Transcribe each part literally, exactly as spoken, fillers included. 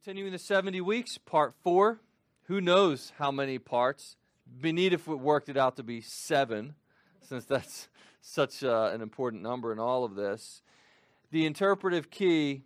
Continuing the seventy weeks, part four. Who knows how many parts? Be neat if we worked it out to be seven, since that's such uh, an important number in all of this. The interpretive key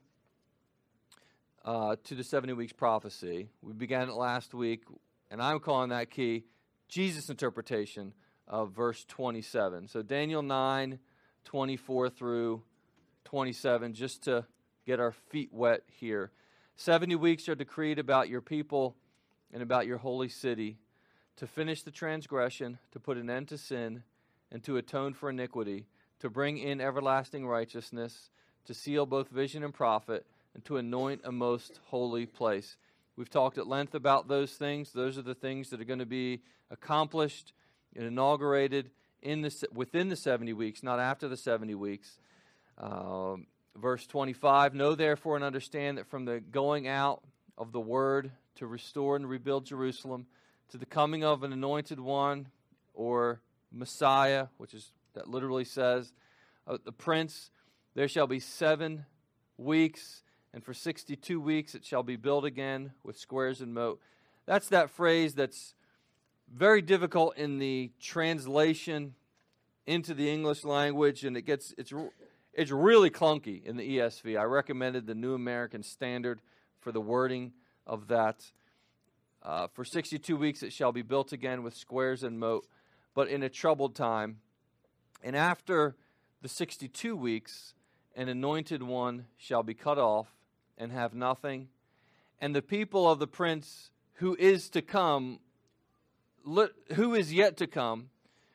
uh, to the seventy weeks prophecy, we began it last week, and I'm calling that key Jesus' interpretation of verse twenty-seven. So Daniel nine, twenty-four through twenty-seven, just to get our feet wet here. Seventy weeks are decreed about your people and about your holy city, to finish the transgression, to put an end to sin, and to atone for iniquity, to bring in everlasting righteousness, to seal both vision and prophet, and to anoint a most holy place. We've talked at length about those things. Those are the things that are going to be accomplished and inaugurated in the, within the seventy weeks, not after the seventy weeks. Um, verse twenty-five, know therefore and understand that from the going out of the word to restore and rebuild Jerusalem, to the coming of an anointed one, or Messiah, which is that literally says, uh, the prince, there shall be seven weeks, and for sixty-two weeks it shall be built again with squares and moat. That's that phrase that's very difficult in the translation into the English language, and it gets it's it's really clunky in the E S V. I recommended the New American Standard for the wording of that. Uh, for sixty-two weeks it shall be built again with squares and moat, but in a troubled time. And after the sixty-two weeks, an anointed one shall be cut off and have nothing. And the people of the prince who is to come, who is yet to come,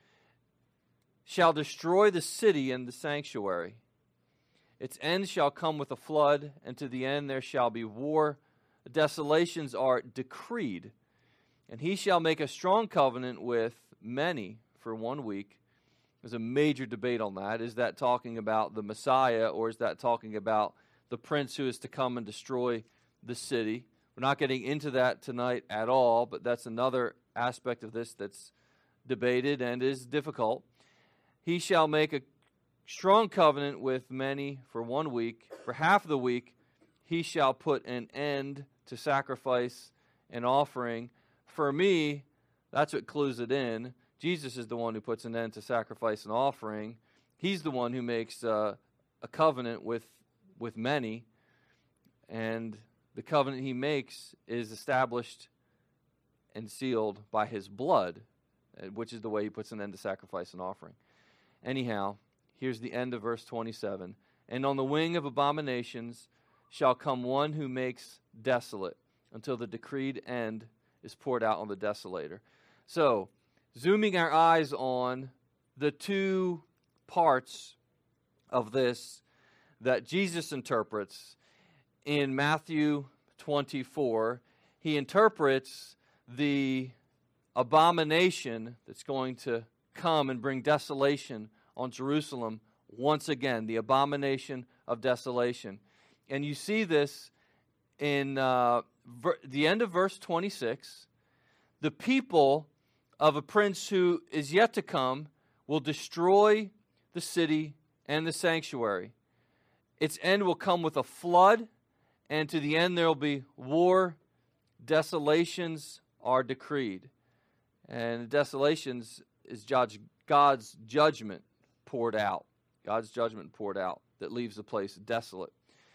shall destroy the city and the sanctuary. Its end shall come with a flood, and to the end there shall be war. Desolations are decreed, and he shall make a strong covenant with many for one week. There's a major debate on that. Is that talking about the Messiah, or is that talking about the prince who is to come and destroy the city? We're not getting into that tonight at all, but that's another aspect of this that's debated and is difficult. He shall make a strong covenant with many for one week. For half of the week he shall put an end to sacrifice and offering. For me, that's what clues it in. Jesus is the one who puts an end to sacrifice and offering. He's the one who makes uh, a covenant with, with many. And the covenant he makes is established and sealed by his blood, which is the way he puts an end to sacrifice and offering. Anyhow, here's the end of verse twenty-seven. And on the wing of abominations shall come one who makes desolate, until the decreed end is poured out on the desolator. So, zooming our eyes on the two parts of this that Jesus interprets in Matthew twenty-four, he interprets the abomination that's going to come and bring desolation on Jerusalem once again, the abomination of desolation. And you see this in uh, ver- the end of verse twenty-six. The people of a prince who is yet to come will destroy the city and the sanctuary. Its end will come with a flood, and to the end there will be war. Desolations are decreed. And desolations is God's judgment poured out. God's judgment poured out that leaves the place desolate.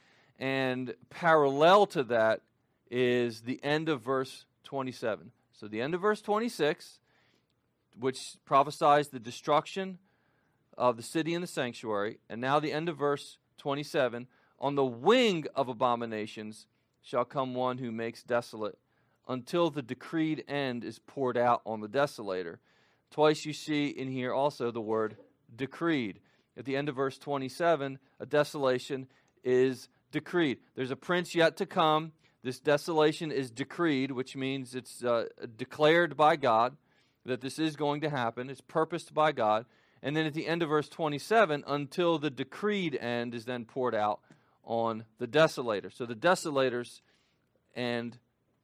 And parallel to that is the end of verse twenty-seven. So the end of verse twenty-six, which prophesies the destruction of the city and the sanctuary, and now the end of verse twenty-seven, on the wing of abominations shall come one who makes desolate, until the decreed end is poured out on the desolator. Twice you see in here also the word decreed. At the end of verse twenty-seven, a desolation is decreed. There's a prince yet to come. This desolation is decreed, which means it's uh, declared by God that this is going to happen. It's purposed by God. And then at the end of verse twenty-seven, until the decreed end is then poured out on the desolator. So the desolator's end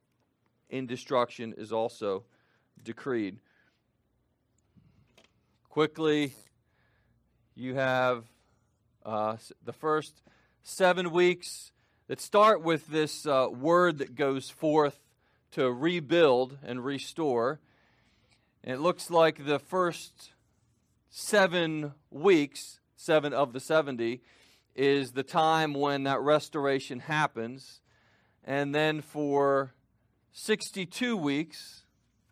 in destruction is also decreed. Quickly, you have uh, the first seven weeks that start with this uh, word that goes forth to rebuild and restore. And it looks like the first seven weeks, seven of the seventy, is the time when that restoration happens. And then for sixty-two weeks,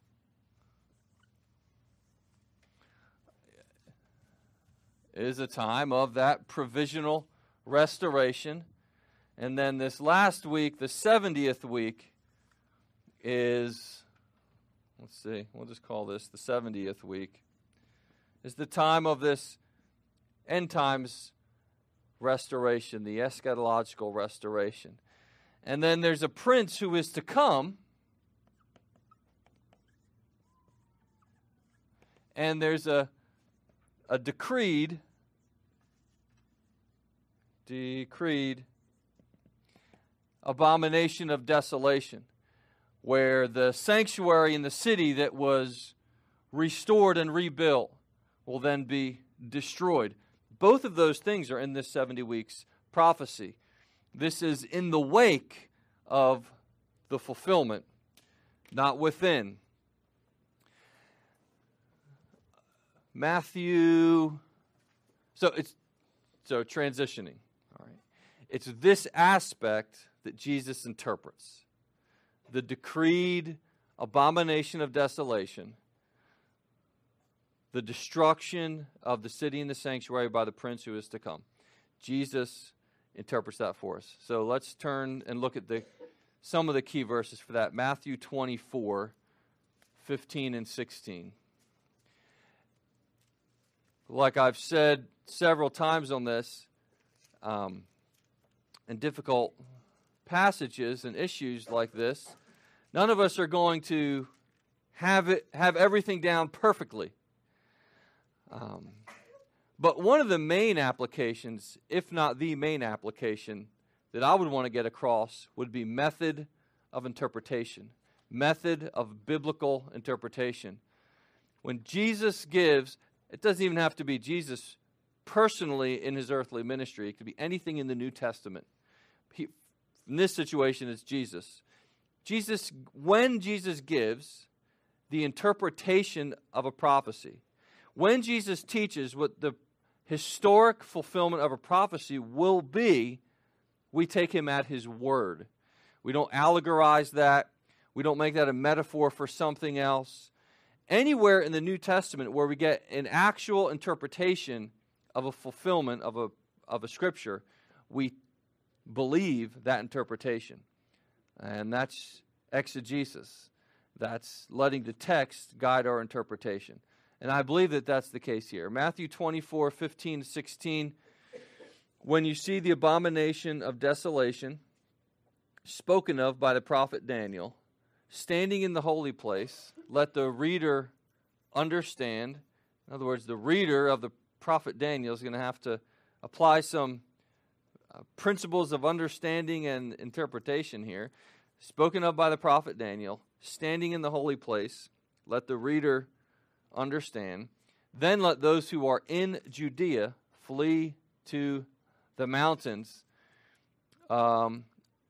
is a time of that provisional restoration. And then this last week, the seventieth week, is, let's see, we'll just call this the seventieth week, is the time of this end times restoration, the eschatological restoration. And then there's a prince who is to come, and there's a a decreed decreed abomination of desolation, where the sanctuary in the city that was restored and rebuilt will then be destroyed. Both of those things are in this seventy weeks prophecy. This is in the wake of the fulfillment, not within. Matthew, so it's so transitioning. All right, it's this aspect that Jesus interprets: the decreed abomination of desolation, the destruction of the city and the sanctuary by the prince who is to come. Jesus interprets that for us. So let's turn and look at the some of the key verses for that. Matthew twenty-four, fifteen and sixteen. Like I've said several times on this, um, in difficult passages and issues like this, none of us are going to have it have everything down perfectly. Um, but one of the main applications, if not the main application, that I would want to get across would be method of interpretation, method of biblical interpretation. When Jesus gives, it doesn't even have to be Jesus personally in his earthly ministry. It could be anything in the New Testament. He, in this situation, it's Jesus. Jesus, when Jesus gives the interpretation of a prophecy, when Jesus teaches what the historic fulfillment of a prophecy will be, we take him at his word. We don't allegorize that. We don't make that a metaphor for something else. Anywhere in the New Testament where we get an actual interpretation of a fulfillment of a, of a scripture, we believe that interpretation. And that's exegesis. That's letting the text guide our interpretation. And I believe that that's the case here. Matthew twenty-four, fifteen, sixteen. When you see the abomination of desolation spoken of by the prophet Daniel, standing in the holy place, let the reader understand. In other words, the reader of the prophet Daniel is going to have to apply some uh, principles of understanding and interpretation here. Spoken of by the prophet Daniel, standing in the holy place, let the reader understand. Then let those who are in Judea flee to the mountains. Um,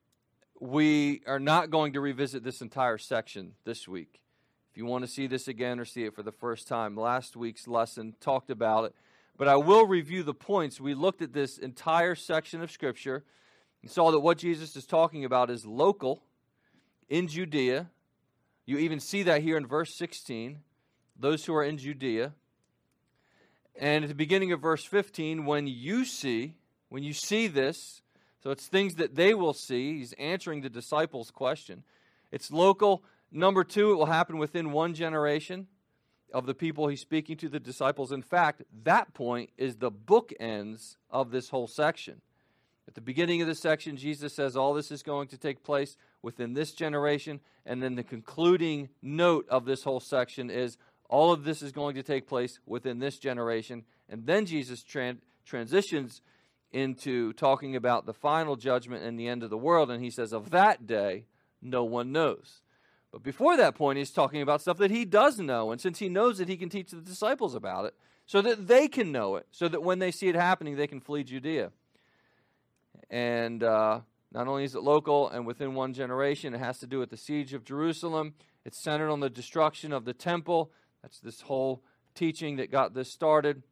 we are not going to revisit this entire section this week. If you want to see this again or see it for the first time, last week's lesson talked about it. But I will review the points. We looked at this entire section of Scripture and saw that what Jesus is talking about is local in Judea. You even see that here in verse sixteen, those who are in Judea. And at the beginning of verse fifteen, when you see, when you see this, so it's things that they will see. He's answering the disciples' question. It's local. Number two, it will happen within one generation of the people he's speaking to, the disciples. In fact, that point is the bookends of this whole section. At the beginning of this section, Jesus says all this is going to take place within this generation. And then the concluding note of this whole section is all of this is going to take place within this generation. And then Jesus tran- transitions into talking about the final judgment and the end of the world. And he says, of that day, no one knows. But before that point, he's talking about stuff that he does know. And since he knows it, he can teach the disciples about it so that they can know it, so that when they see it happening, they can flee Judea. And uh, Not only is it local and within one generation, it has to do with the siege of Jerusalem. It's centered on the destruction of the temple. That's this whole teaching that got this started.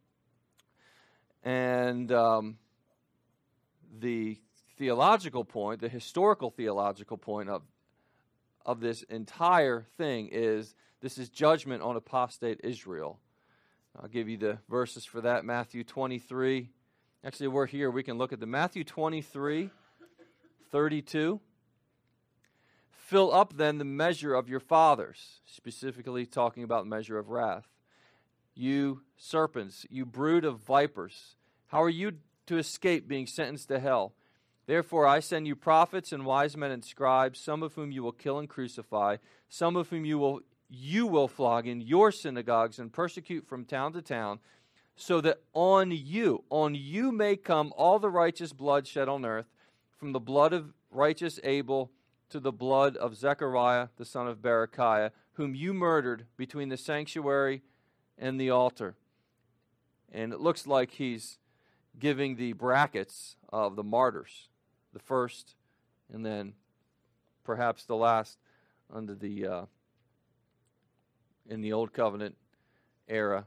And um, the theological point, the historical theological point of, of this entire thing is this is judgment on apostate Israel. I'll give you the verses for that. Matthew twenty-three. Actually, we're here. We can look at the Matthew twenty-three, thirty-two. Fill up then the measure of your fathers, specifically talking about the measure of wrath. You serpents, you brood of vipers, how are you to escape being sentenced to hell? Therefore I send you prophets and wise men and scribes, some of whom you will kill and crucify, some of whom you will you will flog in your synagogues and persecute from town to town, so that on you, on you may come all the righteous blood shed on earth, from the blood of righteous Abel to the blood of Zechariah, the son of Berechiah, whom you murdered between the sanctuary and the altar. And it looks like he's giving the brackets of the martyrs, the first and then perhaps the last under the uh, in the Old Covenant era,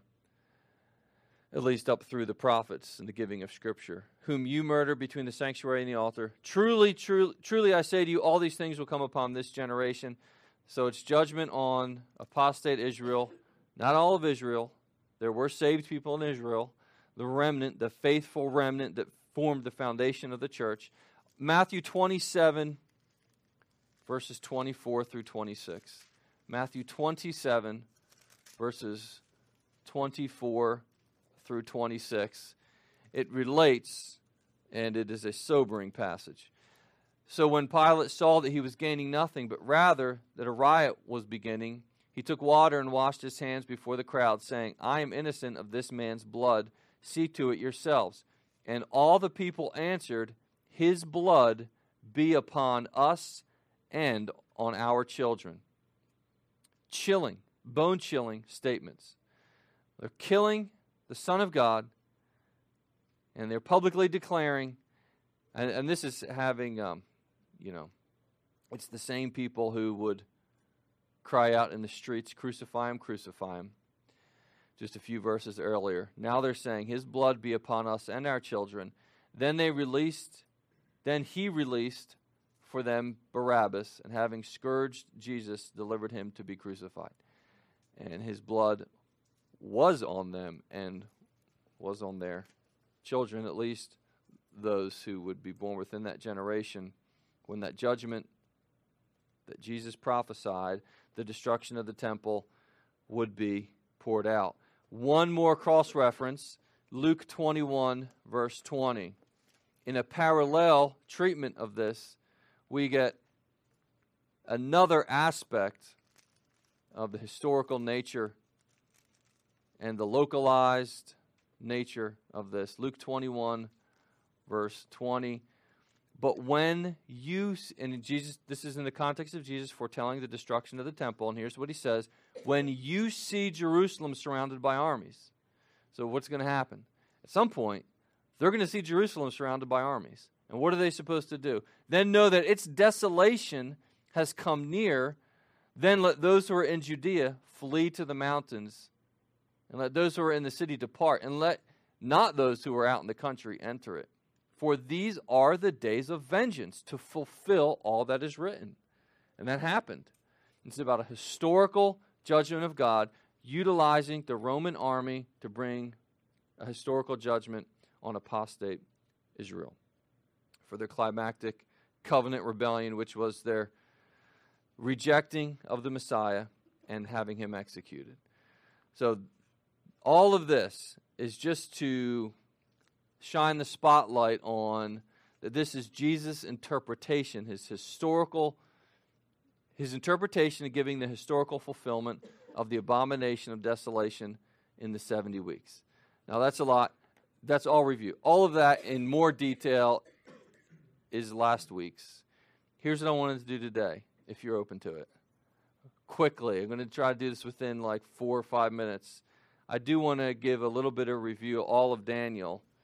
at least up through the prophets and the giving of Scripture, whom you murder between the sanctuary and the altar. Truly, truly, truly I say to you, all these things will come upon this generation. So it's judgment on apostate Israel, not all of Israel. There were saved people in Israel, the remnant, the faithful remnant that formed the foundation of the church. Matthew twenty-seven, verses twenty-four through twenty-six. Matthew twenty-seven, verses twenty-four through twenty-six. It relates, and it is a sobering passage. So when Pilate saw that he was gaining nothing, but rather that a riot was beginning, he took water and washed his hands before the crowd, saying, I am innocent of this man's blood. See to it yourselves. And all the people answered, his blood be upon us and on our children. Chilling, bone-chilling statements. They're killing the Son of God, and they're publicly declaring, and, and this is having, um, you know, it's the same people who would cry out in the streets, crucify him, crucify him. Just a few verses earlier. Now they're saying, his blood be upon us and our children. Then they released, then he released for them Barabbas, and having scourged Jesus, delivered him to be crucified. And his blood was on them and was on their children, at least those who would be born within that generation when that judgment that Jesus prophesied, the destruction of the temple, would be poured out. One more cross-reference, Luke twenty-one, verse twenty. In a parallel treatment of this, we get another aspect of the historical nature and the localized nature of this. Luke twenty-one, verse twenty. But when you, and Jesus, this is in the context of Jesus foretelling the destruction of the temple, and here's what he says, when you see Jerusalem surrounded by armies. So what's going to happen? At some point, they're going to see Jerusalem surrounded by armies. And what are they supposed to do? Then know that its desolation has come near. Then let those who are in Judea flee to the mountains, and let those who are in the city depart, and let not those who are out in the country enter it. For these are the days of vengeance, to fulfill all that is written. And that happened. It's about a historical judgment of God, utilizing the Roman army to bring a historical judgment on apostate Israel for their climactic covenant rebellion, which was their rejecting of the Messiah and having him executed. So all of this is just to shine the spotlight on that this is Jesus' interpretation, his historical, his interpretation of giving the historical fulfillment of the abomination of desolation in the seventy weeks. Now that's a lot. That's all review. All of that in more detail is last week's. Here's what I wanted to do today, if you're open to it. Quickly, I'm going to try to do this within like four or five minutes. I do want to give a little bit of review of all of Daniel,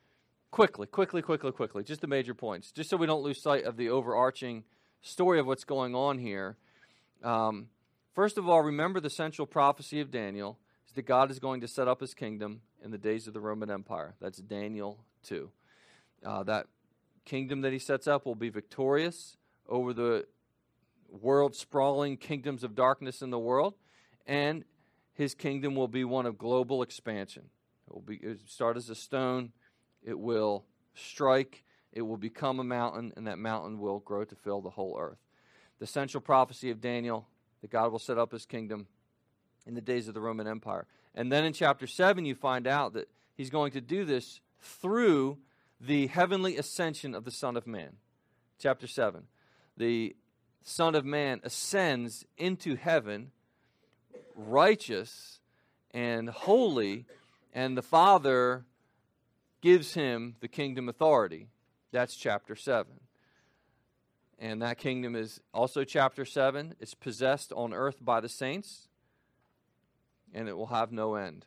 quickly, quickly, quickly, quickly, just the major points, just so we don't lose sight of the overarching story of what's going on here. Um, first of all, remember the central prophecy of Daniel is that God is going to set up his kingdom in the days of the Roman Empire. That's Daniel two. Uh, that kingdom that he sets up will be victorious over the world sprawling kingdoms of darkness in the world, and his kingdom will be one of global expansion. It will be it will start as a stone, it will strike, it will become a mountain, and that mountain will grow to fill the whole earth. The central prophecy of Daniel, that God will set up his kingdom in the days of the Roman Empire. And then in chapter seven, you find out that he's going to do this through the heavenly ascension of the Son of Man. Chapter seven. The Son of Man ascends into heaven, righteous and holy, and the Father gives him the kingdom authority. That's chapter seven. And that kingdom is also chapter seven. It's possessed on earth by the saints, and it will have no end.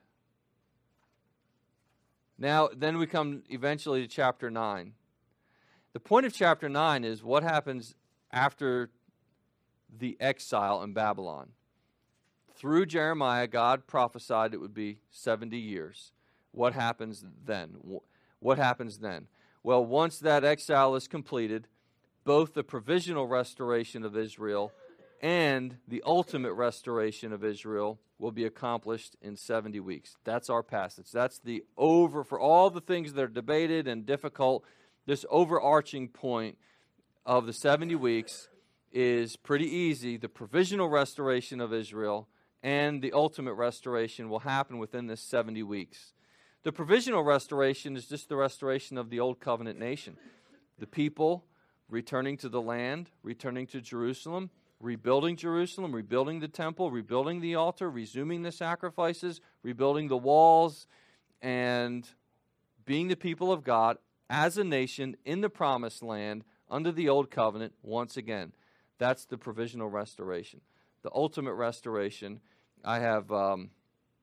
Now, then we come eventually to chapter nine. The point of chapter nine is what happens after the exile in Babylon. Through Jeremiah, God prophesied it would be seventy years. What happens then? What happens then? Well, once that exile is completed, both the provisional restoration of Israel and the ultimate restoration of Israel will be accomplished in seventy weeks. That's our passage. That's the over, for all the things that are debated and difficult, this overarching point of the seventy weeks is pretty easy. The provisional restoration of Israel and the ultimate restoration will happen within this seventy weeks. The provisional restoration is just the restoration of the old covenant nation. The people returning to the land, returning to Jerusalem, rebuilding Jerusalem, rebuilding the temple, rebuilding the altar, resuming the sacrifices, rebuilding the walls, and being the people of God as a nation in the promised land under the old covenant once again. That's the provisional restoration. The ultimate restoration, I have um,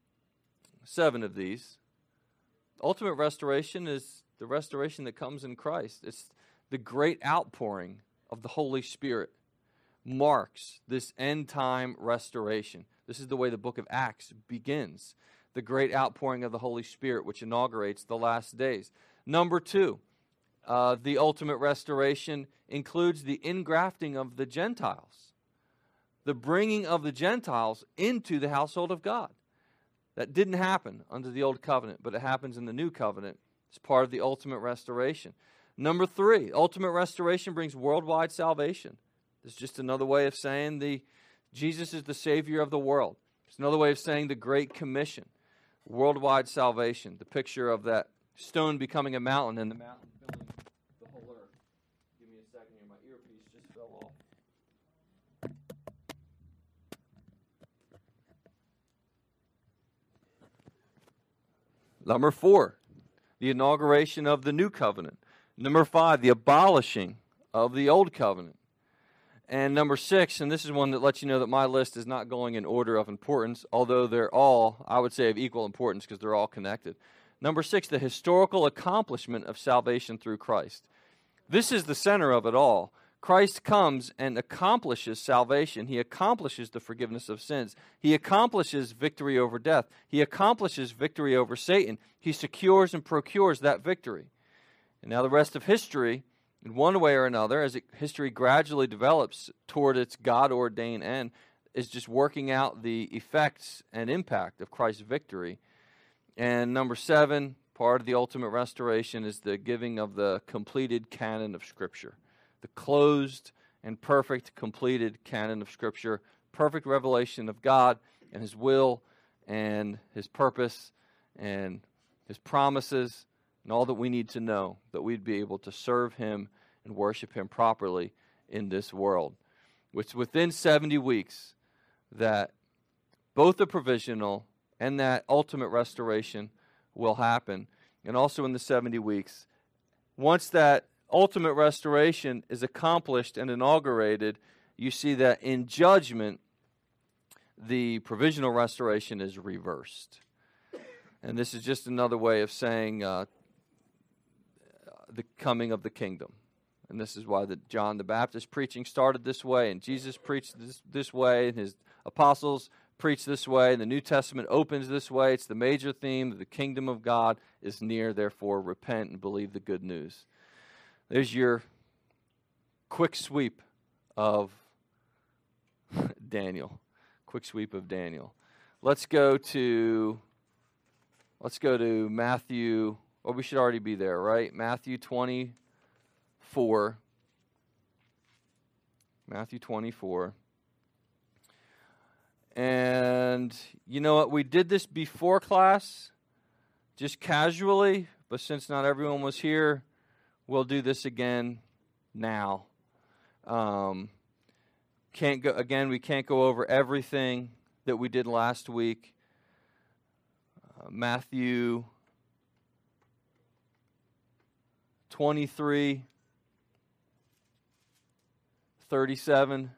seven of these. Ultimate restoration is the restoration that comes in Christ. It's the great outpouring of the Holy Spirit marks this end-time restoration. This is the way the book of Acts begins. The great outpouring of the Holy Spirit, which inaugurates the last days. Number two, uh, the ultimate restoration includes the ingrafting of the Gentiles. The bringing of the Gentiles into the household of God. That didn't happen under the old covenant, but it happens in the new covenant. It's part of the ultimate restoration. Number three, ultimate restoration brings worldwide salvation. It's just another way of saying the Jesus is the Savior of the world. It's another way of saying the Great Commission, worldwide salvation, the picture of that stone becoming a mountain and the mountain filling the whole earth. Give me a second here. My earpiece just fell off. Number four, the inauguration of the new covenant. Number five, the abolishing of the old covenant. And number six, and this is one that lets you know that my list is not going in order of importance, although they're all, I would say, of equal importance because they're all connected. Number six, the historical accomplishment of salvation through Christ. This is the center of it all. Christ comes and accomplishes salvation. He accomplishes the forgiveness of sins. He accomplishes victory over death. He accomplishes victory over Satan. He secures and procures that victory. And now the rest of history, in one way or another, as it, history gradually develops toward its God-ordained end, is just working out the effects and impact of Christ's victory. And number seven, part of the ultimate restoration is the giving of the completed canon of Scripture. The closed and perfect, completed canon of Scripture, perfect revelation of God and His will and His purpose and His promises and all that we need to know, that we'd be able to serve Him and worship Him properly in this world. It's within seventy weeks that both the provisional and that ultimate restoration will happen. And also in the seventy weeks, once that ultimate restoration is accomplished and inaugurated, you see that in judgment, the provisional restoration is reversed. And this is just another way of saying, uh, coming of the kingdom. And this is why the John the Baptist preaching started this way, and Jesus preached this, this way, and his apostles preached this way, and the New Testament opens this way. It's the major theme that the kingdom of God is near, therefore repent and believe the good news. There's your quick sweep of Daniel. Quick sweep of Daniel. Let's go to let's go to Matthew. Well, we should already be there, right? Matthew twenty-four. Matthew twenty-four. And you know what? We did this before class, just casually, but since not everyone was here, we'll do this again now. Um, can't go again. We can't go over everything that we did last week. Uh, Matthew twenty-three, thirty-seven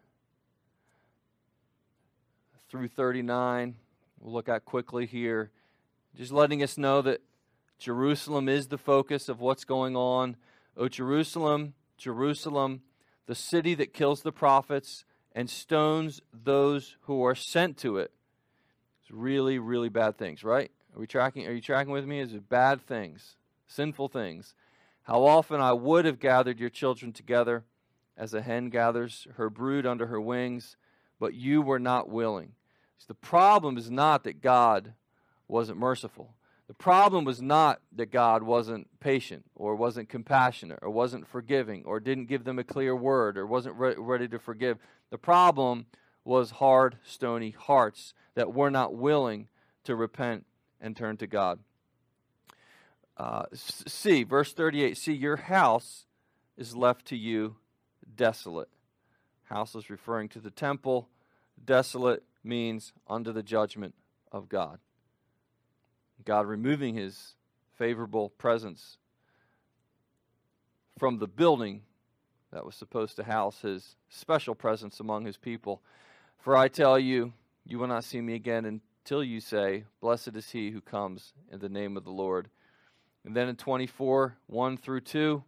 through thirty-nine. We'll look at quickly here. Just letting us know that Jerusalem is the focus of what's going on. O Jerusalem, Jerusalem, the city that kills the prophets and stones those who are sent to it. It's really, really bad things, right? Are we tracking? Are you tracking with me? It's bad things, sinful things. How often I would have gathered your children together as a hen gathers her brood under her wings, but you were not willing. So the problem is not that God wasn't merciful. The problem was not that God wasn't patient or wasn't compassionate or wasn't forgiving or didn't give them a clear word or wasn't re- ready to forgive. The problem was hard, stony hearts that were not willing to repent and turn to God. Uh, see, verse thirty-eight, see, your house is left to you desolate. House is referring to the temple. Desolate means under the judgment of God. God removing his favorable presence from the building that was supposed to house his special presence among his people. For I tell you, you will not see me again until you say, blessed is he who comes in the name of the Lord. And then in twenty-four, one through two,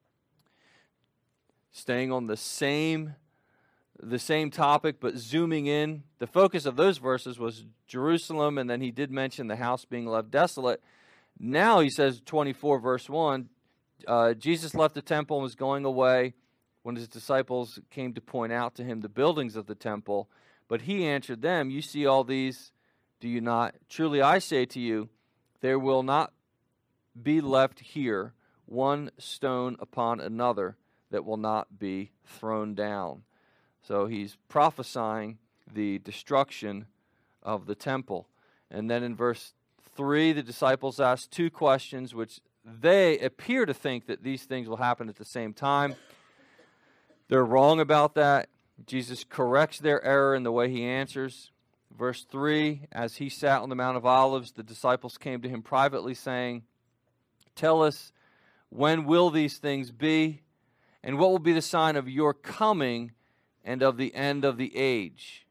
staying on the same the same topic, but zooming in. The focus of those verses was Jerusalem, and then he did mention the house being left desolate. Now he says, twenty-four, verse one, uh, Jesus left the temple and was going away when his disciples came to point out to him the buildings of the temple. But he answered them, you see all these, do you not? Truly I say to you, there will not be left here one stone upon another that will not be thrown down. So he's prophesying the destruction of the temple. And then in verse three, the disciples ask two questions, which they appear to think that these things will happen at the same time. They're wrong about that. Jesus corrects their error in the way he answers. Verse three, as he sat on the Mount of Olives, the disciples came to him privately saying, tell us, when will these things be? And what will be the sign of your coming and of the end of the age?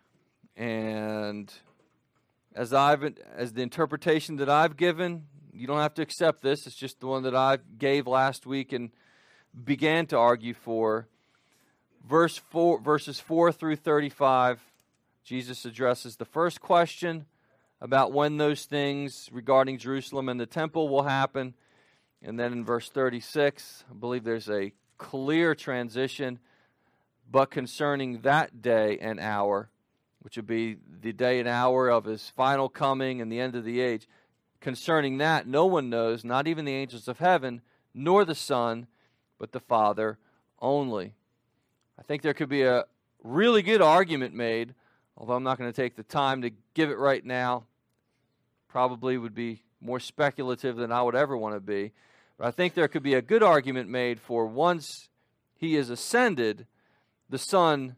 And as I've as the interpretation that I've given, you don't have to accept this. It's just the one that I gave last week and began to argue for. Verse four, verses four through thirty-five, Jesus addresses the first question about when those things regarding Jerusalem and the temple will happen. And then in verse thirty-six, I believe there's a clear transition, but concerning that day and hour, which would be the day and hour of his final coming and the end of the age, concerning that no one knows, not even the angels of heaven, nor the Son, but the Father only. I think there could be a really good argument made, although I'm not going to take the time to give it right now. Probably would be more speculative than I would ever want to be. But I think there could be a good argument made for once he is ascended, the Son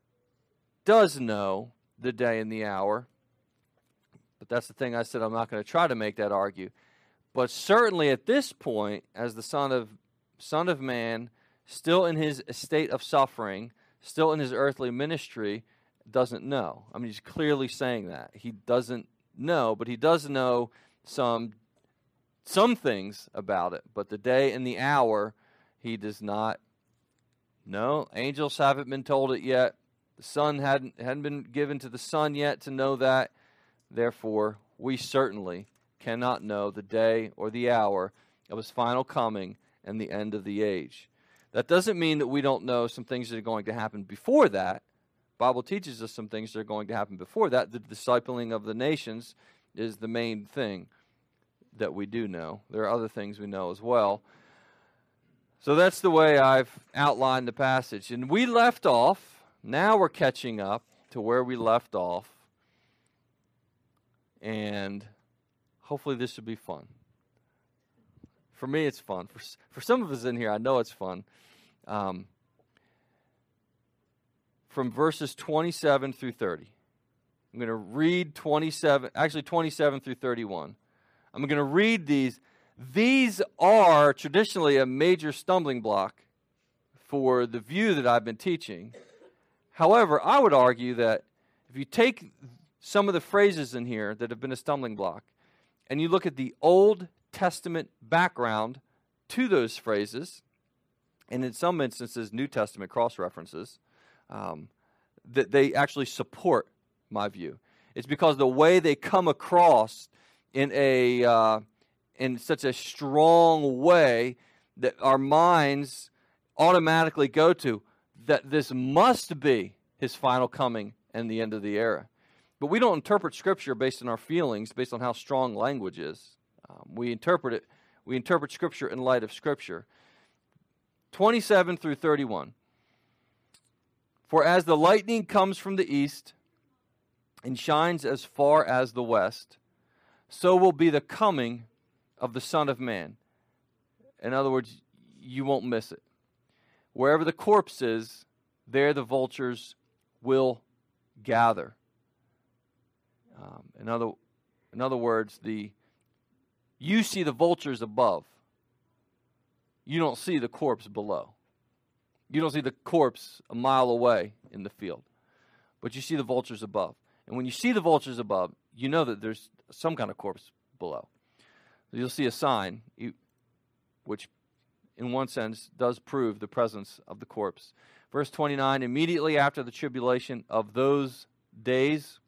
does know the day and the hour. But that's the thing I said, I'm not going to try to make that argue. But certainly at this point, as the Son of Son of Man, still in his state of suffering, still in his earthly ministry, doesn't know. I mean, he's clearly saying that. He doesn't know, but he does know some some things about it, but the day and the hour he does not know. Angels haven't been told it yet. The Son hadn't, hadn't been given to the Son yet to know that. Therefore, we certainly cannot know the day or the hour of his final coming and the end of the age. That doesn't mean that we don't know some things that are going to happen before that. The Bible teaches us some things that are going to happen before that. The discipling of the nations is the main thing that we do know. There are other things we know as well. So that's the way I've outlined the passage. And we left off, now we're catching up to where we left off. And hopefully this will be fun. For me, it's fun. For, for some of us in here, I know it's fun. Um, from verses twenty-seven through thirty. I'm going to read twenty-seven, actually twenty-seven through thirty-one. I'm going to read these. These are traditionally a major stumbling block for the view that I've been teaching. However, I would argue that if you take some of the phrases in here that have been a stumbling block, and you look at the Old Testament background to those phrases, and in some instances, New Testament cross-references, um, that they actually support my view. It's because the way they come across in a uh, in such a strong way that our minds automatically go to that this must be his final coming and the end of the era. But we don't interpret Scripture based on our feelings, based on how strong language is. Um, we interpret it. We interpret Scripture in light of Scripture. twenty-seven through thirty-one. For as the lightning comes from the east and shines as far as the west, so will be the coming of the Son of Man. In other words, you won't miss it. Wherever the corpse is, there the vultures will gather. Um, in other, in other words, the you see the vultures above. You don't see the corpse below. You don't see the corpse a mile away in the field. But you see the vultures above. And when you see the vultures above, you know that there's some kind of corpse below. You'll see a sign, which in one sense does prove the presence of the corpse. Verse twenty-nine, immediately after the tribulation of those days,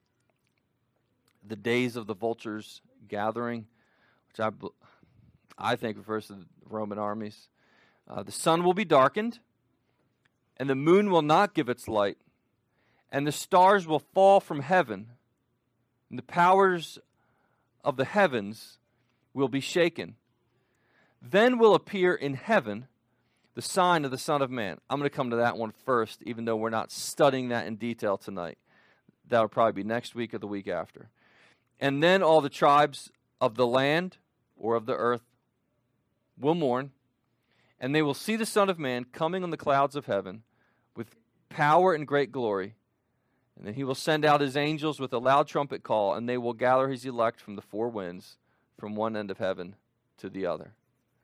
the days of the vultures gathering, which I, I think refers to the Roman armies, uh, the sun will be darkened, and the moon will not give its light, and the stars will fall from heaven, and the powers of the heavens will be shaken. Then will appear in heaven the sign of the Son of Man. I'm going to come to that one first, even though we're not studying that in detail tonight. That'll probably be next week or the week after. And then all the tribes of the land or of the earth will mourn, and they will see the Son of Man coming on the clouds of heaven with power and great glory. And then he will send out his angels with a loud trumpet call, and they will gather his elect from the four winds, from one end of heaven to the other.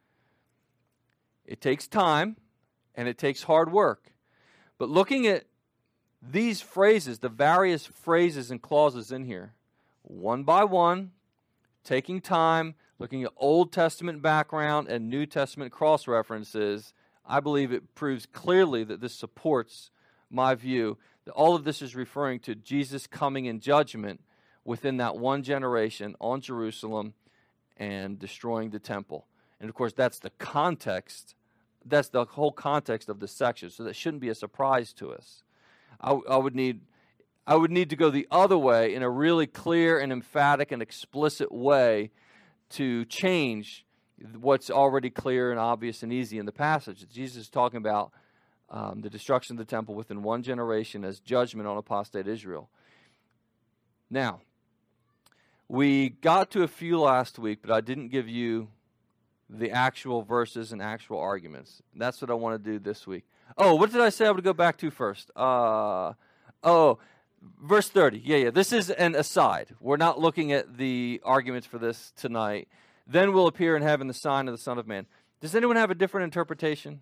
It takes time, and it takes hard work. But looking at these phrases, the various phrases and clauses in here, one by one, taking time, looking at Old Testament background and New Testament cross-references, I believe it proves clearly that this supports my view that all of this is referring to Jesus coming in judgment within that one generation on Jerusalem and destroying the temple. And of course, that's the context. That's the whole context of this section. So that shouldn't be a surprise to us. I, I would need, I would need to go the other way in a really clear and emphatic and explicit way to change what's already clear and obvious and easy in the passage. Jesus is talking about um, the destruction of the temple within one generation as judgment on apostate Israel. Now, we got to a few last week, but I didn't give you the actual verses and actual arguments. And that's what I want to do this week. Oh, what did I say I would go back to first? Uh, oh, verse thirty. Yeah, yeah. This is an aside. We're not looking at the arguments for this tonight. Then will appear in heaven the sign of the Son of Man. Does anyone have a different interpretation?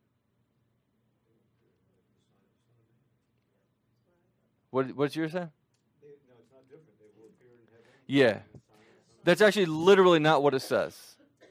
What what's yours saying? No, it's not different. They will appear in heaven. Yeah. That's actually literally not what it says.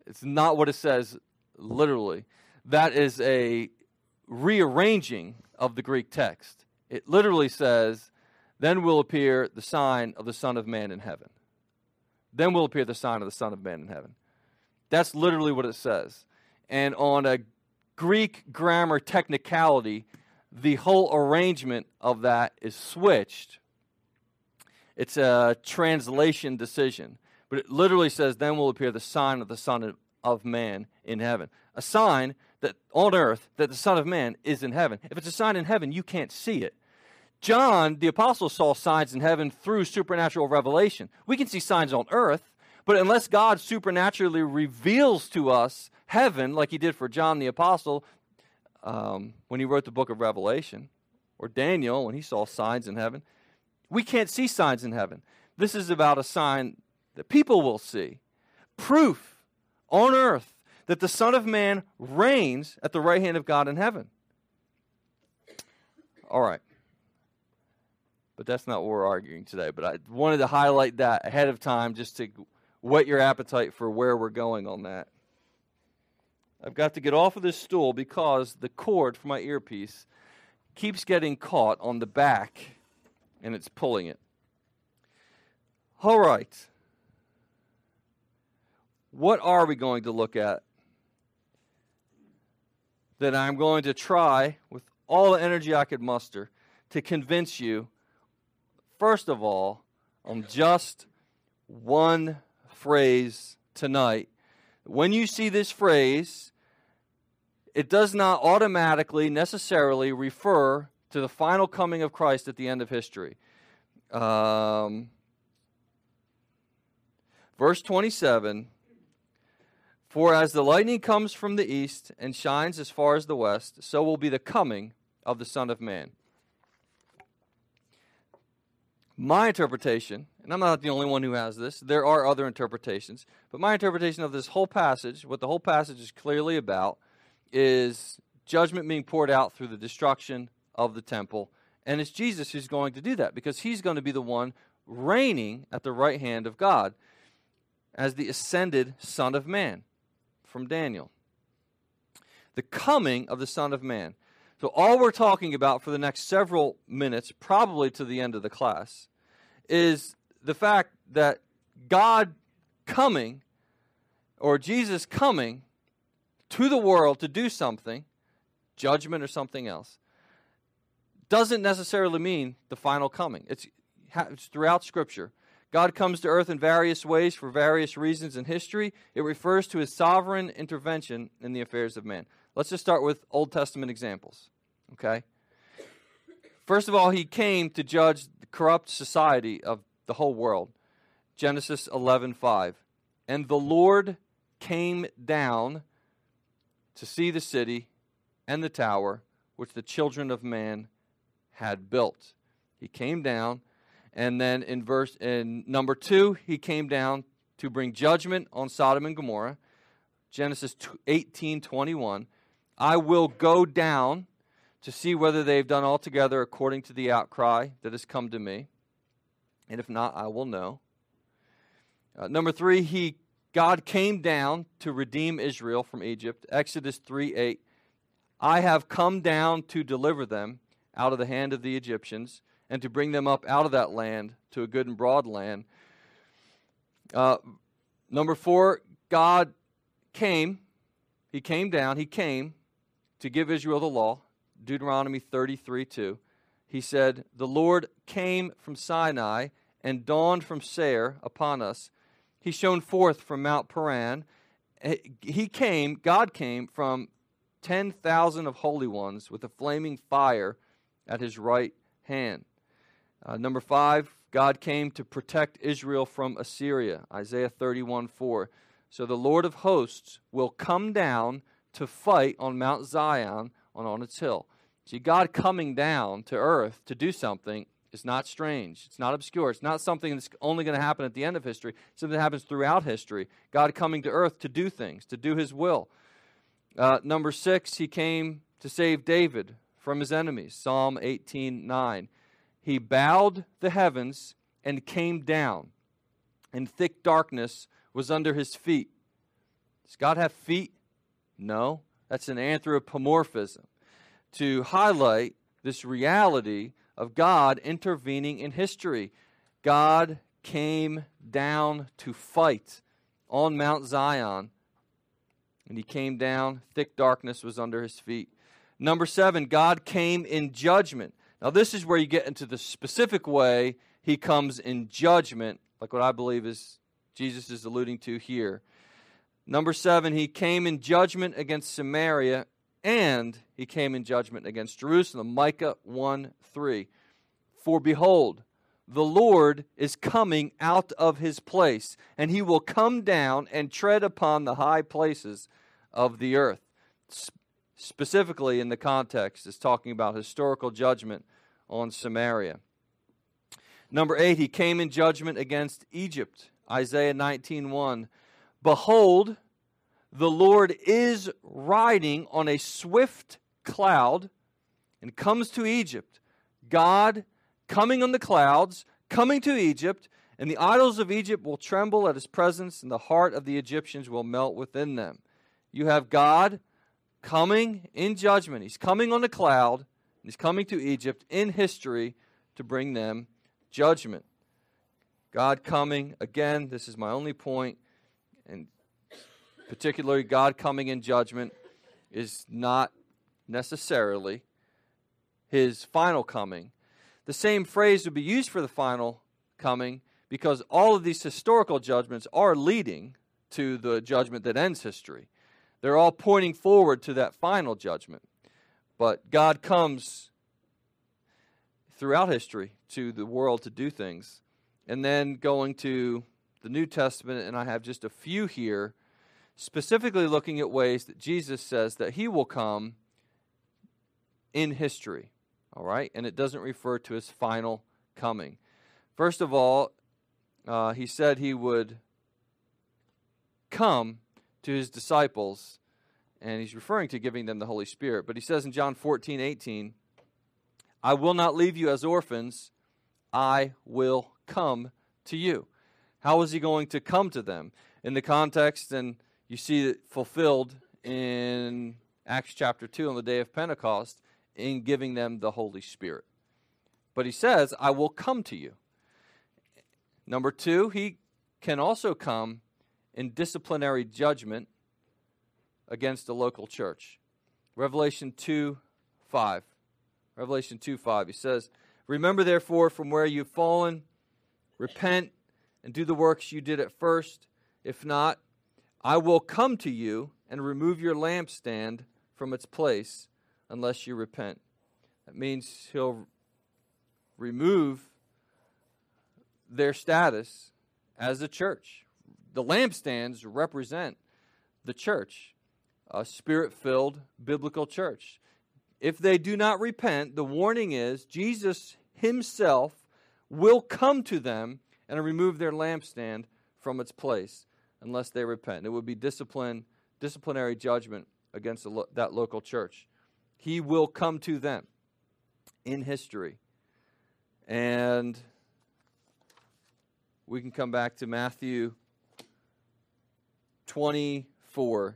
It's not what it says literally. That is a rearranging of the Greek text. It literally says, then will appear the sign of the Son of Man in heaven. Then will appear the sign of the Son of Man in heaven. That's literally what it says. And on a Greek grammar technicality, the whole arrangement of that is switched. It's a translation decision. But it literally says, then will appear the sign of the Son of Man in heaven. A sign that on earth that the Son of Man is in heaven. If it's a sign in heaven, you can't see it. John, the apostle, saw signs in heaven through supernatural revelation. We can see signs on earth, but unless God supernaturally reveals to us heaven, like he did for John the apostle um, when he wrote the book of Revelation, or Daniel when he saw signs in heaven, we can't see signs in heaven. This is about a sign that people will see. Proof on earth that the Son of Man reigns at the right hand of God in heaven. All right. But that's not what we're arguing today. But I wanted to highlight that ahead of time just to whet your appetite for where we're going on that. I've got to get off of this stool because the cord for my earpiece keeps getting caught on the back and it's pulling it. All right. What are we going to look at that I'm going to try with all the energy I could muster to convince you, first of all, on just one phrase tonight. When you see this phrase, it does not automatically, necessarily refer to the final coming of Christ at the end of history. Um, verse twenty-seven, for as the lightning comes from the east and shines as far as the west, so will be the coming of the Son of Man. My interpretation, and I'm not the only one who has this, there are other interpretations, but my interpretation of this whole passage, what the whole passage is clearly about, is judgment being poured out through the destruction of the temple, and it's Jesus who's going to do that, because he's going to be the one reigning at the right hand of God as the ascended Son of Man from Daniel. The coming of the Son of Man. So all we're talking about for the next several minutes, probably to the end of the class, is the fact that God coming, or Jesus coming to the world to do something, judgment or something else, doesn't necessarily mean the final coming. It's, it's throughout Scripture. God comes to earth in various ways for various reasons in history. It refers to his sovereign intervention in the affairs of man. Let's just start with Old Testament examples, okay? First of all, he came to judge the corrupt society of the whole world. Genesis eleven five. And the Lord came down to see the city and the tower which the children of man had built. He came down, and then in verse in number two, he came down to bring judgment on Sodom and Gomorrah. Genesis eighteen twenty-one. I will go down to see whether they've done altogether according to the outcry that has come to me. And if not, I will know. Uh, number three, he God came down to redeem Israel from Egypt. Exodus three eight. I have come down to deliver them out of the hand of the Egyptians and to bring them up out of that land to a good and broad land. Uh, number four, God came. He came down. He came to give Israel the law. Deuteronomy thirty-three two. He said, the Lord came from Sinai and dawned from Seir upon us. He shone forth from Mount Paran. He came, God came from ten thousand of holy ones with a flaming fire at his right hand. Uh, number five, God came to protect Israel from Assyria. Isaiah thirty-one four. So the Lord of hosts will come down to fight on Mount Zion on, on its hill. See, God coming down to earth to do something is not strange. It's not obscure. It's not something that's only going to happen at the end of history. It's something that happens throughout history. God coming to earth to do things, to do his will. Uh, number six, he came to save David from his enemies. Psalm eighteen nine. He bowed the heavens and came down, and thick darkness was under his feet. Does God have feet? No. That's an anthropomorphism to highlight this reality of God intervening in history. God came down to fight on Mount Zion, and he came down. Thick darkness was under his feet. Number seven, God came in judgment. Now this is where you get into the specific way he comes in judgment, like what I believe is Jesus is alluding to here. Number seven, he came in judgment against Samaria, and he came in judgment against Jerusalem. Micah one three. For behold, the Lord is coming out of his place, and he will come down and tread upon the high places of the earth. S- specifically in the context, is talking about historical judgment on Samaria. Number eight, he came in judgment against Egypt. Isaiah nineteen one. Behold, the Lord is riding on a swift cloud and comes to Egypt. God coming on the clouds, coming to Egypt, and the idols of Egypt will tremble at his presence, and the heart of the Egyptians will melt within them. You have God coming in judgment. He's coming on the cloud, and he's coming to Egypt in history to bring them judgment. God coming, again, this is my only point, and particularly God coming in judgment is not necessarily his final coming. The same phrase would be used for the final coming because all of these historical judgments are leading to the judgment that ends history. They're all pointing forward to that final judgment. But God comes throughout history to the world to do things. And then going to the New Testament, and I have just a few here, specifically looking at ways that Jesus says that he will come in history. All right? And it doesn't refer to his final coming. First of all, uh, he said he would come to his disciples, and he's referring to giving them the Holy Spirit. But he says in John fourteen eighteen, I will not leave you as orphans, I will come to you. How is he going to come to them? In the context, and you see it fulfilled in Acts chapter two on the day of Pentecost, in giving them the Holy Spirit. But he says, I will come to you. Number two, he can also come in disciplinary judgment against the local church. Revelation two five. Revelation two five. He says, remember therefore from where you've fallen, repent and do the works you did at first. If not, I will come to you and remove your lampstand from its place unless you repent. That means he'll remove their status as a church. The lampstands represent the church, a spirit-filled biblical church. If they do not repent, the warning is Jesus himself will come to them and remove their lampstand from its place unless they repent. It would be discipline, disciplinary judgment against the lo- that local church. He will come to them in history. And we can come back to Matthew twenty-four.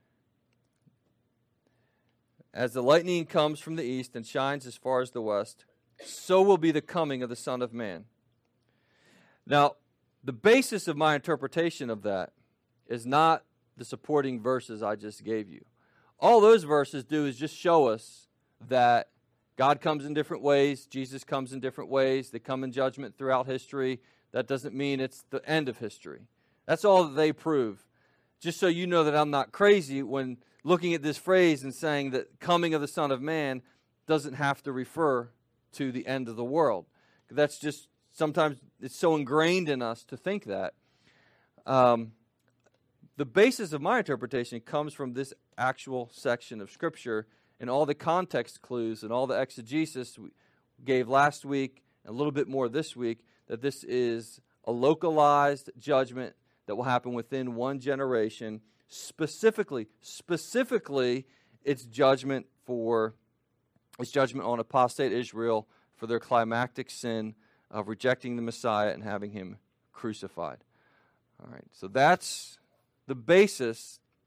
As the lightning comes from the east and shines as far as the west, so will be the coming of the Son of Man. Now, the basis of my interpretation of that is not the supporting verses I just gave you. All those verses do is just show us that God comes in different ways, Jesus comes in different ways, they come in judgment throughout history. That doesn't mean it's the end of history. That's all that they prove. Just so you know that I'm not crazy when looking at this phrase and saying that coming of the Son of Man doesn't have to refer to the end of the world. That's just, sometimes it's so ingrained in us to think that. Um, the basis of my interpretation comes from this actual section of Scripture and all the context clues and all the exegesis we gave last week, and a little bit more this week, that this is a localized judgment that will happen within one generation. Specifically, specifically, it's judgment for, it's judgment on apostate Israel for their climactic sin of rejecting the Messiah and having him crucified. All right, so that's the basis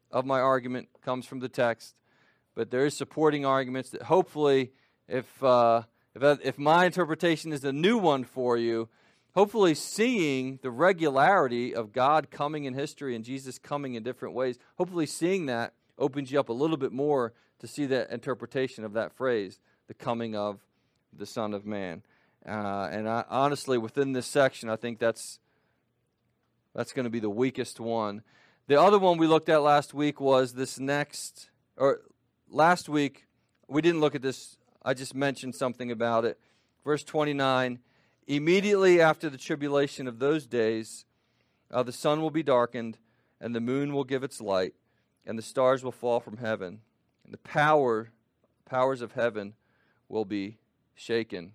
of my argument comes from the text, but there is supporting arguments that hopefully, if uh, if if my interpretation is a new one for you, hopefully seeing the regularity of God coming in history and Jesus coming in different ways, hopefully seeing that opens you up a little bit more to see that interpretation of that phrase, the coming of the Son of Man. Uh, and I, honestly, within this section, I think that's that's going to be the weakest one. The other one we looked at last week was this next, or last week, we didn't look at this, I just mentioned something about it. Verse twenty-nine, immediately after the tribulation of those days, uh, the sun will be darkened, and the moon will give its light, and the stars will fall from heaven, and the power, powers of heaven will be shaken.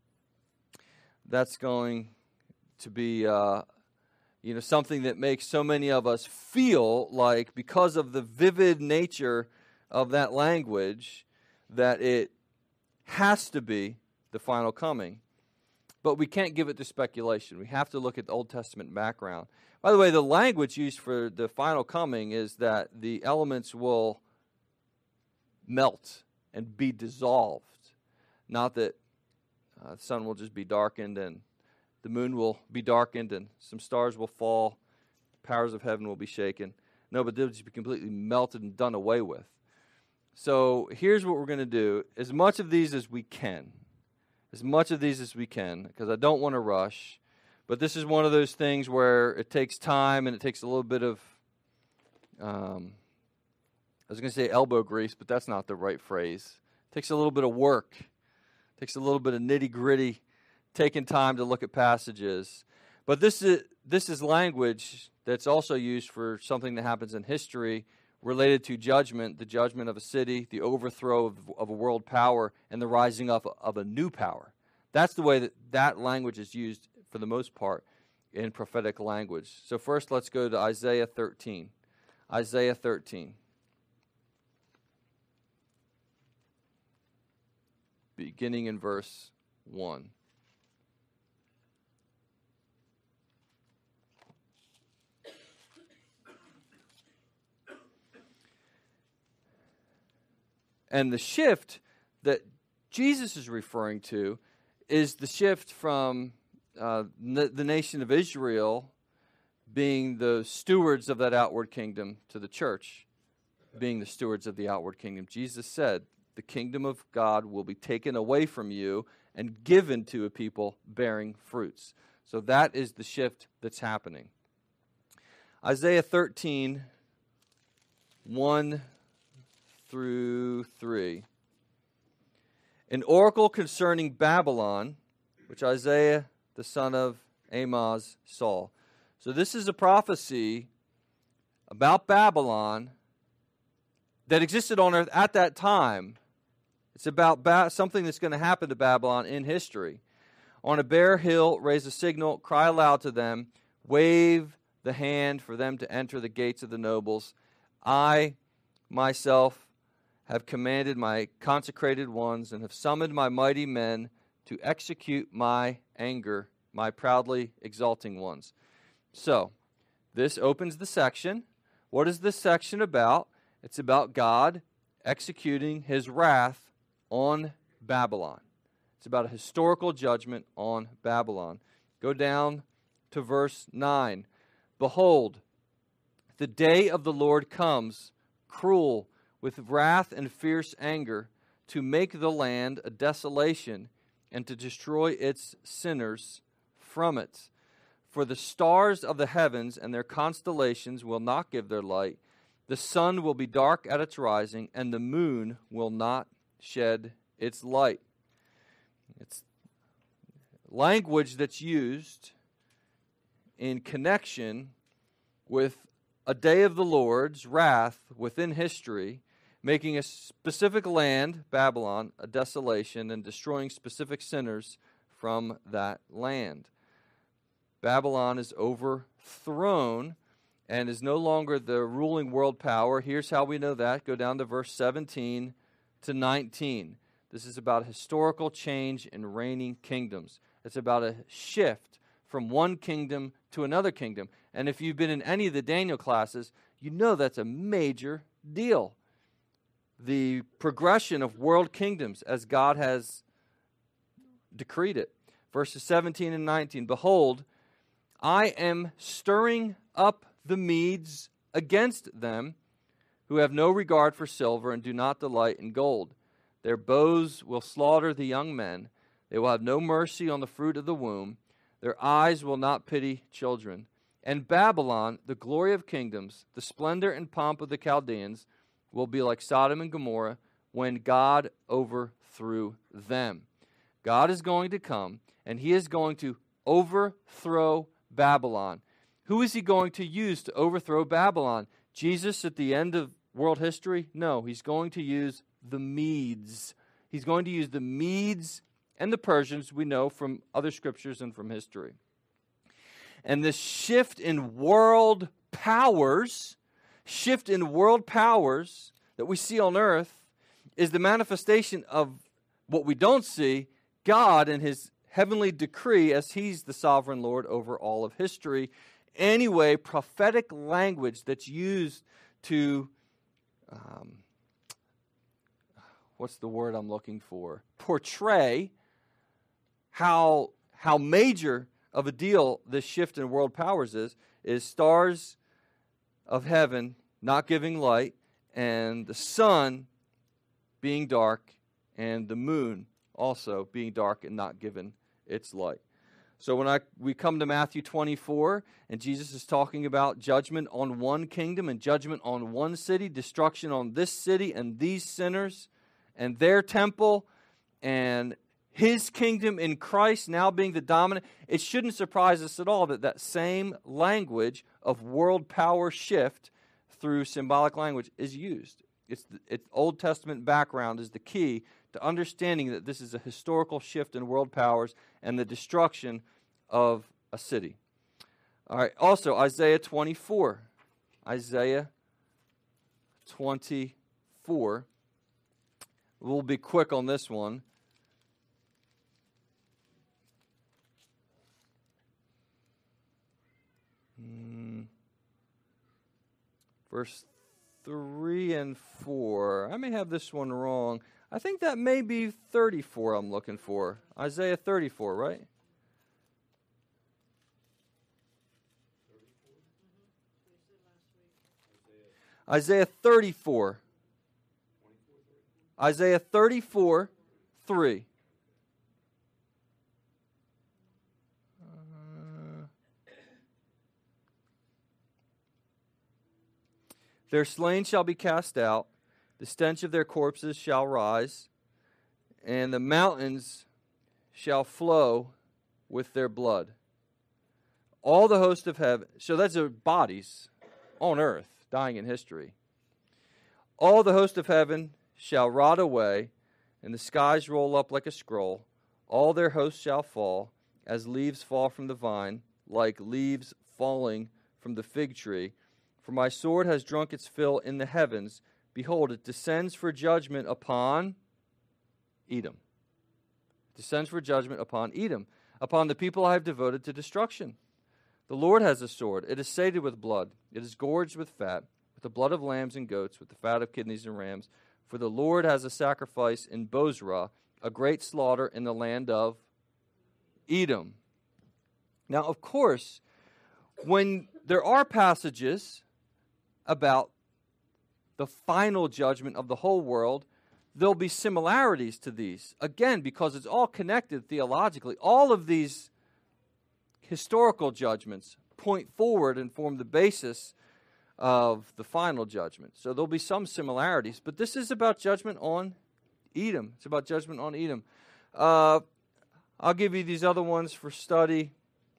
That's going to be, uh, you know, something that makes so many of us feel like, because of the vivid nature of that language, that it has to be the final coming. But we can't give it to speculation. We have to look at the Old Testament background. By the way, the language used for the final coming is that the elements will melt and be dissolved. Not that uh, the sun will just be darkened and the moon will be darkened and some stars will fall, powers of heaven will be shaken. No, but they'll just be completely melted and done away with. So here's what we're going to do. As much of these as we can. As much of these as we can, because I don't want to rush. But this is one of those things where it takes time and it takes a little bit of, um, I was going to say elbow grease, but that's not the right phrase. It takes a little bit of work. It takes a little bit of nitty-gritty, taking time to look at passages. But this is this is language that's also used for something that happens in history related to judgment, the judgment of a city, the overthrow of, of a world power, and the rising up of a new power. That's the way that that language is used for the most part in prophetic language. So first, let's go to Isaiah thirteen. Isaiah thirteen. Beginning in verse one. And the shift that Jesus is referring to is the shift from uh, n- the nation of Israel being the stewards of that outward kingdom to the church being the stewards of the outward kingdom. Jesus said, the kingdom of God will be taken away from you and given to a people bearing fruits. So that is the shift that's happening. Isaiah thirteen, one through three. An oracle concerning Babylon, which Isaiah, the son of Amoz, saw. So this is a prophecy about Babylon that existed on earth at that time. It's about ba- something that's going to happen to Babylon in history. On a bare hill, raise a signal, cry aloud to them, wave the hand for them to enter the gates of the nobles. I, myself, have commanded my consecrated ones and have summoned my mighty men to execute my anger, my proudly exalting ones. So, this opens the section. What is this section about? It's about God executing his wrath on Babylon. It's about a historical judgment on Babylon. Go down to verse nine. Behold, the day of the Lord comes, cruel, with wrath and fierce anger, to make the land a desolation and to destroy its sinners from it. For the stars of the heavens and their constellations will not give their light. The sun will be dark at its rising, and the moon will not shed its light. It's language that's used in connection with a day of the Lord's wrath within history, making a specific land, Babylon, a desolation, and destroying specific sinners from that land. Babylon is overthrown and is no longer the ruling world power. Here's how we know that. Go down to verse seventeen to nineteen. This is about historical change in reigning kingdoms. It's about a shift from one kingdom to another kingdom. And if you've been in any of the Daniel classes, you know that's a major deal. The progression of world kingdoms as God has decreed it. Verses seventeen and nineteen, behold, I am stirring up the Medes against them, who have no regard for silver and do not delight in gold. Their bows will slaughter the young men. They will have no mercy on the fruit of the womb. Their eyes will not pity children. And Babylon, the glory of kingdoms, the splendor and pomp of the Chaldeans, will be like Sodom and Gomorrah when God overthrew them. God is going to come, and he is going to overthrow Babylon. Who is he going to use to overthrow Babylon? Jesus at the end of world history? No, he's going to use the Medes. He's going to use the Medes and the Persians we know from other scriptures and from history. And this shift in world powers, shift in world powers that we see on earth is the manifestation of what we don't see, God and his heavenly decree as he's the sovereign Lord over all of history. Anyway, prophetic language that's used to, um, what's the word I'm looking for? Portray how, how major of a deal this shift in world powers is, is stars of heaven not giving light, and the sun being dark, and the moon also being dark and not given its light. So when I we come to Matthew twenty-four, and Jesus is talking about judgment on one kingdom and judgment on one city, destruction on this city and these sinners and their temple, and his kingdom in Christ now being the dominant, it shouldn't surprise us at all that that same language of world power shift through symbolic language is used. It's the it's Old Testament background is the key to understanding that this is a historical shift in world powers and the destruction of a city. All right, also Isaiah twenty-four. Isaiah twenty-four. We'll be quick on this one. Hmm. Verse three and four. I may have this one wrong. I think that may be thirty-four I'm looking for. Isaiah thirty-four, right? Isaiah thirty-four. Isaiah thirty-four, three. Uh, Their slain shall be cast out. The stench of their corpses shall rise, and the mountains shall flow with their blood. All the host of heaven, so that's their bodies on earth, dying in history. All the host of heaven shall rot away, and the skies roll up like a scroll. All their hosts shall fall, as leaves fall from the vine, like leaves falling from the fig tree. For my sword has drunk its fill in the heavens. Behold, it descends for judgment upon Edom. It descends for judgment upon Edom, upon the people I have devoted to destruction. The Lord has a sword. It is sated with blood. It is gorged with fat, with the blood of lambs and goats, with the fat of kidneys and rams. For the Lord has a sacrifice in Bozrah, a great slaughter in the land of Edom. Now, of course, when there are passages about the final judgment of the whole world, there'll be similarities to these. Again, because it's all connected theologically. All of these historical judgments point forward and form the basis of the final judgment. So there'll be some similarities, but this is about judgment on Edom. It's about judgment on Edom. Uh, I'll give you these other ones for study.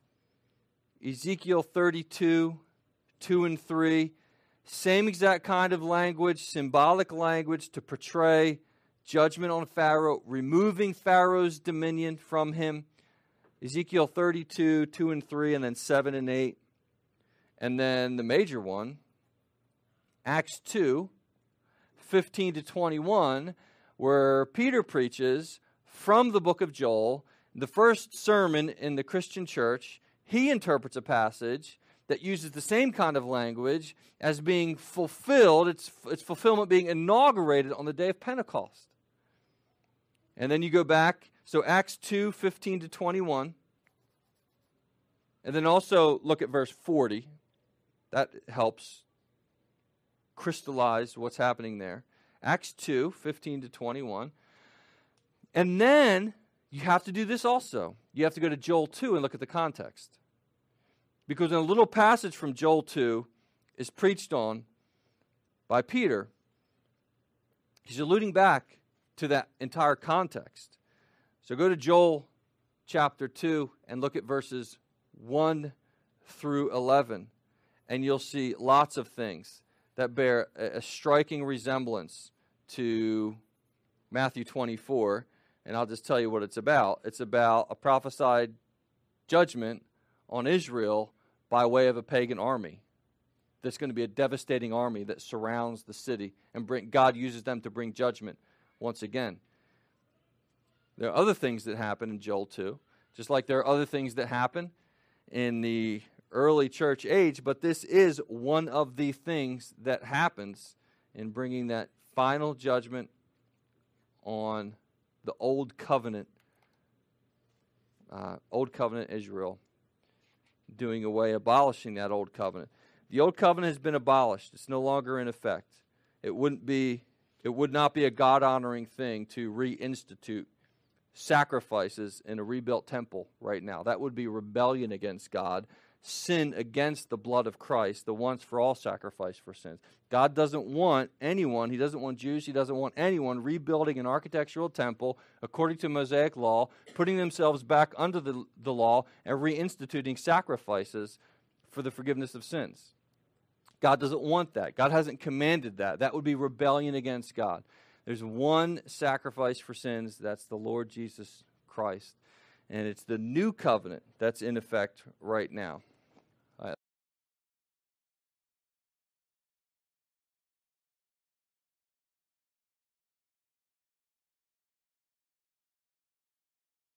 Ezekiel thirty-two, two and three. Same exact kind of language, symbolic language to portray judgment on Pharaoh, removing Pharaoh's dominion from him. Ezekiel thirty-two, two and three, and then seven and eight. And then the major one, Acts two, fifteen to twenty-one, where Peter preaches from the book of Joel, the first sermon in the Christian church. He interprets a passage that uses the same kind of language as being fulfilled, its, its fulfillment being inaugurated on the day of Pentecost. And then you go back, so Acts two, fifteen to twenty-one. And then also look at verse forty. That helps crystallize what's happening there. Acts two, fifteen to twenty-one. And then you have to do this also. You have to go to Joel two and look at the context. Because in a little passage from Joel two is preached on by Peter, he's alluding back to that entire context. So go to Joel chapter two and look at verses one through eleven, and you'll see lots of things that bear a, a striking resemblance to Matthew twenty-four, and I'll just tell you what it's about. It's about a prophesied judgment on Israel by way of a pagan army. There's going to be a devastating army that surrounds the city, and bring, God uses them to bring judgment once again. There are other things that happen in Joel two, just like there are other things that happen in the early church age, but this is one of the things that happens in bringing that final judgment on the old covenant, uh, old covenant Israel, doing away, abolishing that old covenant. The old covenant has been abolished. It's no longer in effect. It wouldn't be, it would not be a God-honoring thing to reinstitute sacrifices in a rebuilt temple right now. That would be rebellion against God, sin against the blood of Christ, the once for all sacrifice for sins. God doesn't want anyone, he doesn't want Jews, he doesn't want anyone rebuilding an architectural temple according to Mosaic law, putting themselves back under the, the law and reinstituting sacrifices for the forgiveness of sins. God doesn't want that. God hasn't commanded that. That would be rebellion against God. There's one sacrifice for sins, that's the Lord Jesus Christ. And it's the new covenant that's in effect right now.